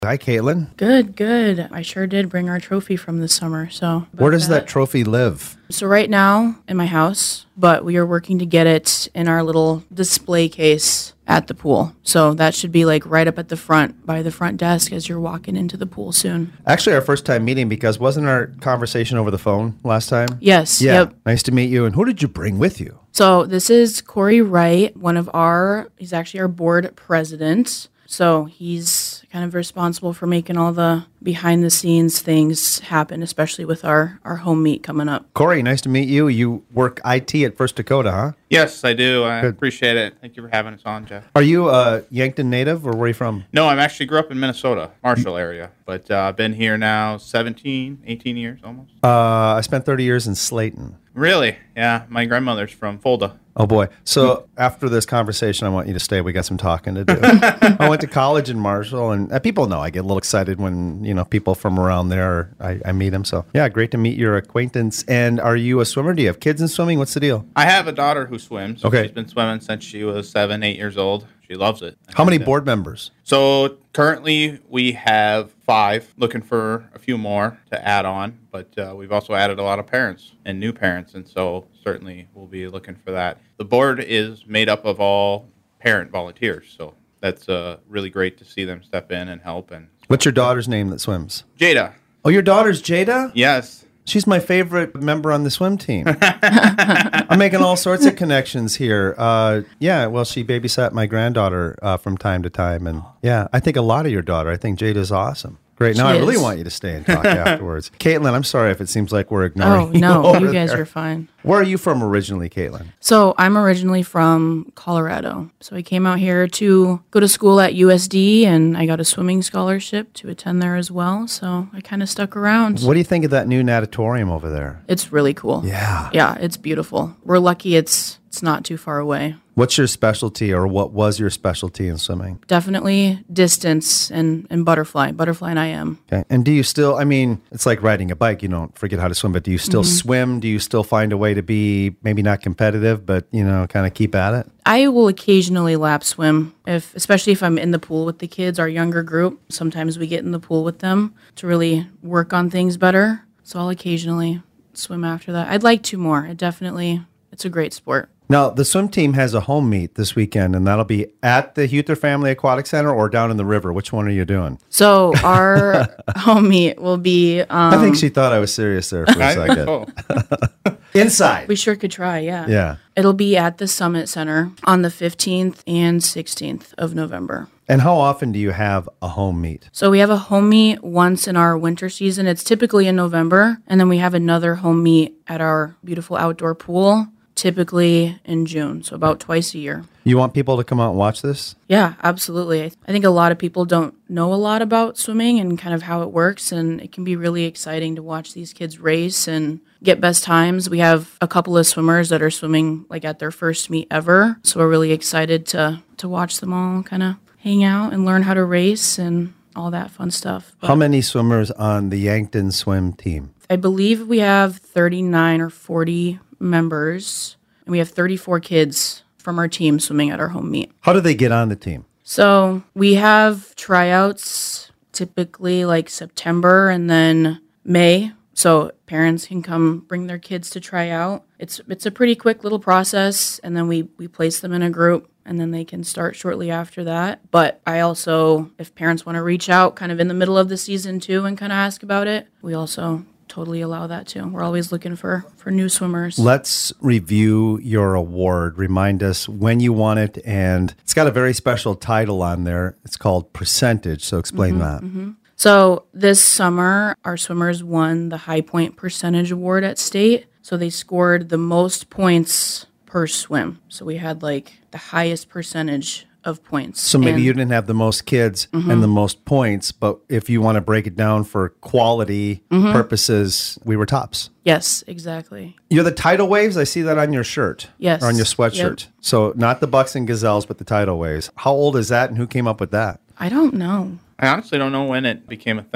Hi, Caitlin. Good, good. I sure did bring our trophy from this summer. So Where does that trophy live? So right now in my house, but we are working to get it in our little display case at the pool. So that should be like right up at the front by the front desk as you're walking into the pool soon. Actually, our first time meeting, because wasn't our conversation over the phone last time? Yes. Yeah. Yep. Nice to meet you. And who did you bring with you? So this is Corey Wright, he's actually our board president. So he's kind of responsible for making all the behind the scenes things happen, especially with our home meet coming up. Corey, nice to meet you. You work IT at First Dakota, huh? Yes, I do. I appreciate it. Thank you for having us on, Jeff. Are you a Yankton native, or where are you from? No, I'm actually grew up in Minnesota, Marshall area, but I've been here now 17, 18 years almost. I spent 30 years in Slayton. Really? Yeah, my grandmother's from Fulda. Oh, boy. So after this conversation, I want you to stay. We got some talking to do. I went to college in Marshall, and people know I get a little excited when, people from around there, I meet them. So, yeah, great to meet your acquaintance. And are you a swimmer? Do you have kids in swimming? What's the deal? I have a daughter who swims. Okay. She's been swimming since she was 7, 8 years old. She loves it. How many board members? So currently we have 5, looking for a few more to add on, but we've also added a lot of parents and new parents, and so certainly we'll be looking for that. The board is made up of all parent volunteers, so that's really great to see them step in and help. And What's your daughter's name that swims? Jada. Oh, your daughter's Jada? Yes. She's my favorite member on the swim team. I'm making all sorts of connections here. She babysat my granddaughter from time to time. And yeah, I think a lot of your daughter. I think Jada's awesome. Great. Now I really want you to stay and talk afterwards. Caitlin, I'm sorry if it seems like we're ignoring you. Oh, no, you guys are fine. Where are you from originally, Caitlin? So I'm originally from Colorado. So I came out here to go to school at USD, and I got a swimming scholarship to attend there as well. So I kind of stuck around. What do you think of that new natatorium over there? It's really cool. Yeah. Yeah, it's beautiful. We're lucky it's not too far away. What's your specialty, or what was your specialty in swimming? Definitely distance and butterfly and IM. Okay. And do you still, it's like riding a bike. You don't forget how to swim, but do you still swim? Do you still find a way to be maybe not competitive, but, kind of keep at it? I will occasionally lap swim, especially if I'm in the pool with the kids, our younger group. Sometimes we get in the pool with them to really work on things better. So I'll occasionally swim after that. I'd like to more. It's a great sport. Now, the swim team has a home meet this weekend, and that'll be at the Huther Family Aquatic Center or down in the river. Which one are you doing? So our home meet will be... I think she thought I was serious there for a second. Inside. We sure could try, yeah. Yeah. It'll be at the Summit Center on the 15th and 16th of November. And how often do you have a home meet? So we have a home meet once in our winter season. It's typically in November. And then we have another home meet at our beautiful outdoor pool, typically in June, so about twice a year. You want people to come out and watch this? Yeah, absolutely. I think a lot of people don't know a lot about swimming and kind of how it works, and it can be really exciting to watch these kids race and get best times. We have a couple of swimmers that are swimming like at their first meet ever, so we're really excited to watch them all kind of hang out and learn how to race and all that fun stuff. How many swimmers on the Yankton swim team? I believe we have 39 or 40 members, and we have 34 kids from our team swimming at our home meet. How do they get on the team? So we have tryouts typically like September and then May, so parents can come bring their kids to try out. It's a pretty quick little process, and then we place them in a group, and then they can start shortly after that. But I also, if parents want to reach out kind of in the middle of the season too and kind of ask about it, we also totally allow that too. We're always looking for new swimmers. Let's review your award. Remind us when you won it, and it's got a very special title on there. It's called Percentage, so explain that. Mm-hmm. So this summer, our swimmers won the High Point Percentage Award at state. So they scored the most points per swim. So we had like the highest percentage of points. So maybe you didn't have the most kids and the most points, but if you want to break it down for quality purposes, we were tops. Yes, exactly. You're the Tidal Waves. I see that on your shirt. Yes. Or on your sweatshirt. Yep. So not the Bucks and Gazelles, but the Tidal Waves. How old is that, and who came up with that? I don't know. I honestly don't know when it became a thing.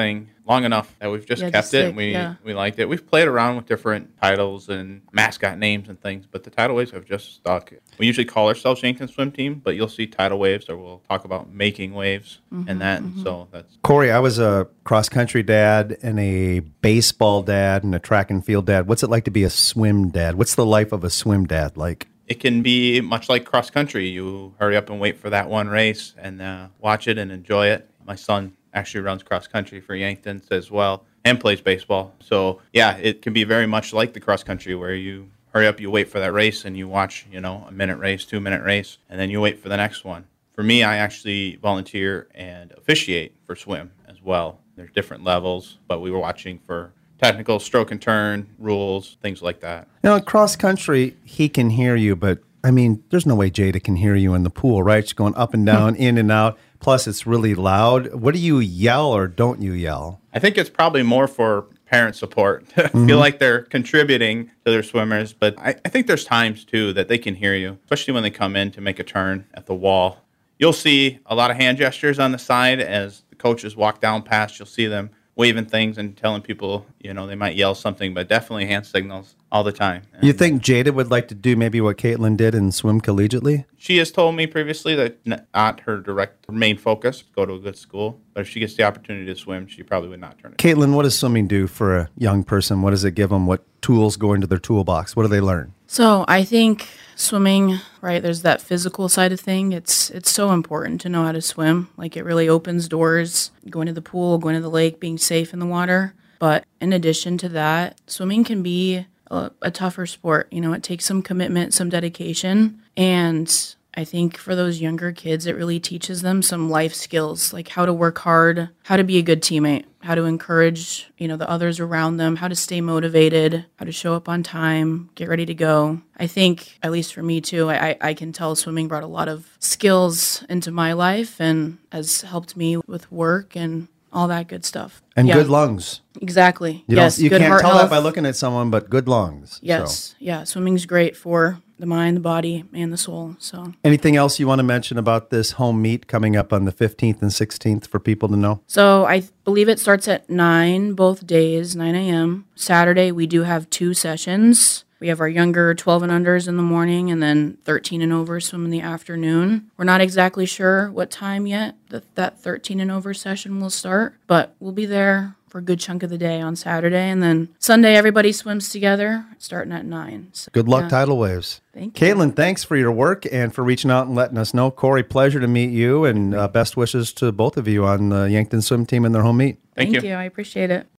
long enough that we've just Yeah, kept just it. stick, And we yeah. we liked it. We've played around with different titles and mascot names and things, but the tidal waves have just stuck. We usually call ourselves Yankton Swim Team, but you'll see tidal waves, or we'll talk about making waves and that. And so that's Corey, I was a cross country dad and a baseball dad and a track and field dad. What's it like to be a swim dad? What's the life of a swim dad like? it can be much like cross country. You hurry up and wait for that one race and watch it and enjoy it. My son actually runs cross country for Yankton as well and plays baseball. So yeah, it can be very much like the cross country where you hurry up, you wait for that race and you watch, a minute race, 2-minute race, and then you wait for the next one. For me, I actually volunteer and officiate for swim as well. There's different levels, but we were watching for technical stroke and turn rules, things like that. Cross country, he can hear you, but I mean, there's no way Jada can hear you in the pool, right? She's going up and down, in and out. Plus, it's really loud. What do you yell or don't you yell? I think it's probably more for parent support. I feel like they're contributing to their swimmers, but I think there's times too that they can hear you, especially when they come in to make a turn at the wall. You'll see a lot of hand gestures on the side as the coaches walk down past. You'll see them waving things and telling people, they might yell something, but definitely hand signals all the time. You think Jada would like to do maybe what Caitlin did and swim collegiately? She has told me previously that not her main focus, go to a good school. But if she gets the opportunity to swim, she probably would not turn it. Caitlin, what does swimming do for a young person? What does it give them? What tools go into their toolbox? What do they learn? So I think swimming, right, there's that physical side of thing. It's so important to know how to swim. Like, it really opens doors, going to the pool, going to the lake, being safe in the water. But in addition to that, swimming can be a tougher sport. It takes some commitment, some dedication. And I think for those younger kids, it really teaches them some life skills, like how to work hard, how to be a good teammate, how to encourage, the others around them, how to stay motivated, how to show up on time, get ready to go. I think, at least for me too, I can tell swimming brought a lot of skills into my life and has helped me with work and all that good stuff. And Yeah. good lungs. Exactly. You Yes. you good can't heart tell health. that by looking at someone, but good lungs. Yes. So. Yeah. Swimming's great for the mind, the body, and the soul. So. Anything else you want to mention about this home meet coming up on the 15th and 16th for people to know? So I believe it starts at 9 both days, 9 a.m. Saturday, we do have 2 sessions. We have our younger 12 and unders in the morning and then 13 and over swim in the afternoon. We're not exactly sure what time yet that 13 and over session will start, but we'll be there for a good chunk of the day on Saturday. And then Sunday, everybody swims together starting at 9. So, Good luck, yeah. Tidal Waves. Thank you. Caitlin, thanks for your work and for reaching out and letting us know. Corey, pleasure to meet you, and best wishes to both of you on the Yankton swim team and their home meet. Thank you. I appreciate it.